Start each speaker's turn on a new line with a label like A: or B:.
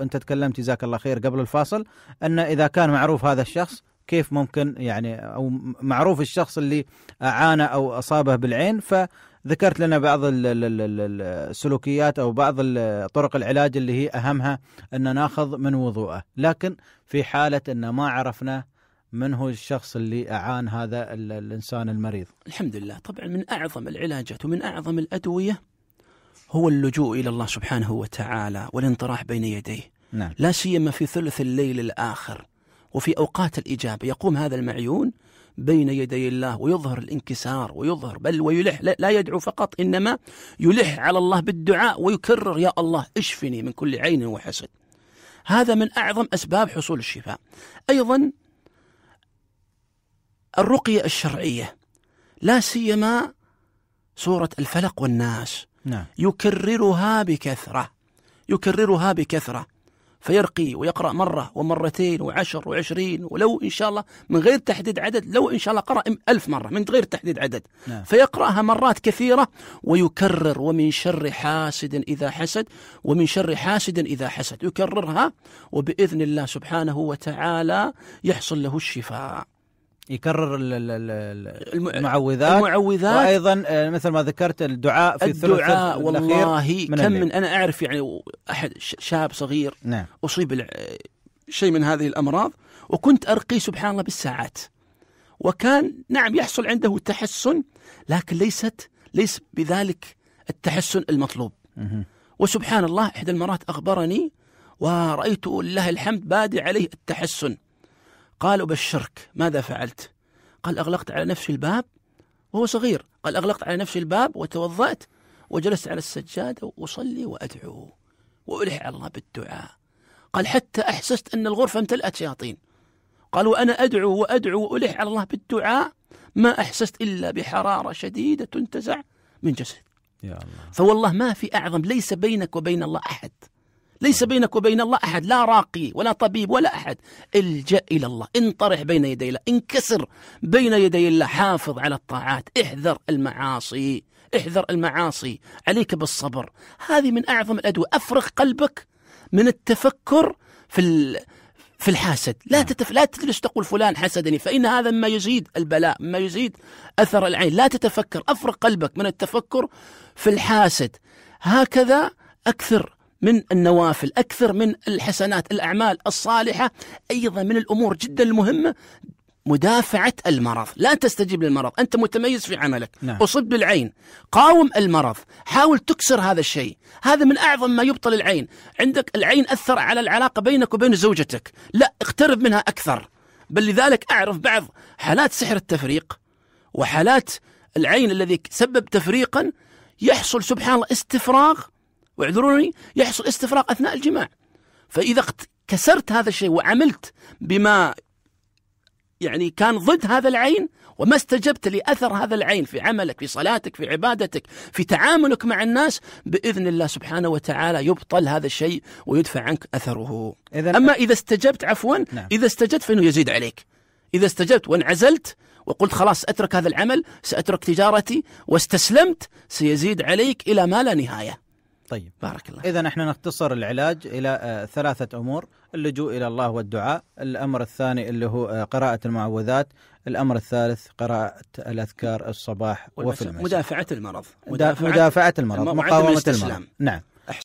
A: أنت تكلمت جزاك الله خير قبل الفاصل أن إذا كان معروف هذا الشخص كيف ممكن يعني، أو معروف الشخص اللي أعانى أو أصابه بالعين، فذكرت لنا بعض السلوكيات أو بعض طرق العلاج اللي هي أهمها أن ناخذ من وضوءه. لكن في حالة أن ما عرفنا من هو الشخص اللي أعان هذا الإنسان المريض،
B: الحمد لله طبعا من أعظم العلاجات ومن أعظم الأدوية هو اللجوء إلى الله سبحانه وتعالى والانطراح بين يديه.
A: نعم.
B: لا سيما في ثلث الليل الآخر وفي أوقات الإجابة يقوم هذا المعيون بين يدي الله ويظهر الانكسار ويظهر بل ويلح، لا يدعو فقط إنما يلح على الله بالدعاء ويكرر يا الله اشفني من كل عين وحسد. هذا من أعظم أسباب حصول الشفاء. أيضا الرقية الشرعية لا سيما سورة الفلق والناس.
A: نعم.
B: يكررها بكثرة فيرقي ويقرأ مرة ومرتين و10 و20، ولو إن شاء الله من غير تحديد عدد، لو إن شاء الله قرأ 1000 مرة من غير تحديد عدد.
A: نعم.
B: فيقرأها مرات كثيرة ويكرر ومن شر حاسد إذا حسد ومن شر حاسد إذا حسد، يكررها وبإذن الله سبحانه وتعالى يحصل له الشفاء.
A: يكرر المعوذات وأيضا مثل ما ذكرت الدعاء في الثلث الأخير.
B: والله كم من أنا أعرف يعني أحد شاب صغير
A: نعم.
B: أصيب شيء من هذه الأمراض وكنت أرقي سبحان الله بالساعات، وكان نعم يحصل عنده تحسن لكن ليس بذلك التحسن المطلوب. وسبحان الله إحدى المرات أخبرني ورأيت لله الحمد بادي عليه التحسن. قال أبشرك، ماذا فعلت؟ قال أغلقت على نفسي الباب وهو صغير، قال أغلقت على نفسي الباب وتوضأت وجلست على السجادة وأصلي وأدعو وألح على الله بالدعاء. قال حتى أحسست أن الغرفة امتلأت شياطين. قال وأنا أدعو وألح على الله بالدعاء ما أحسست إلا بحرارة شديدة تنتزع من جسد.
A: يا الله.
B: فوالله ما في أعظم، ليس بينك وبين الله أحد، ليس بينك وبين الله أحد، لا راقي ولا طبيب ولا أحد. الجأ إلى الله، انطرح بين يدي الله، انكسر بين يدي الله، حافظ على الطاعات، احذر المعاصي، عليك بالصبر. هذه من أعظم الأدوية. أفرغ قلبك من التفكر في الحاسد. لا تجلس تقول فلان حسدني، فإن هذا ما يزيد البلاء، ما يزيد أثر العين. لا تتفكر، أفرغ قلبك من التفكر في الحاسد. هكذا أكثر من النوافل، أكثر من الحسنات، الأعمال الصالحة. أيضا من الأمور جدا المهمة مدافعة المرض. لا تستجيب للمرض، أنت متميز في عملك.
A: نعم.
B: أصب بالعين، قاوم المرض، حاول تكسر هذا الشيء. هذا من أعظم ما يبطل العين. عندك العين أثر على العلاقة بينك وبين زوجتك، لا اقترب منها أكثر. بل لذلك أعرف بعض حالات سحر التفريق وحالات العين الذي سبب تفريقا يحصل سبحان الله استفراغ، واعذروني، يحصل استفراغ أثناء الجماع. فإذا كسرت هذا الشيء وعملت بما يعني كان ضد هذا العين وما استجبت لأثر هذا العين في عملك، في صلاتك، في عبادتك، في تعاملك مع الناس، بإذن الله سبحانه وتعالى يبطل هذا الشيء ويدفع عنك أثره. أما إذا استجبت نعم. إذا استجبت فإنه يزيد عليك. إذا استجبت وانعزلت وقلت خلاص أترك هذا العمل، سأترك تجارتي، واستسلمت، سيزيد عليك إلى ما لا نهاية.
A: طيب
B: بارك الله.
A: إذا نحن نختصر العلاج إلى 3 أمور: اللجوء إلى الله والدعاء، الأمر الثاني اللي هو قراءة المعوذات، الأمر الثالث قراءة الأذكار الصباح وفي المساء.
B: مدافعة المرض،
A: مقاومة المرض. نعم.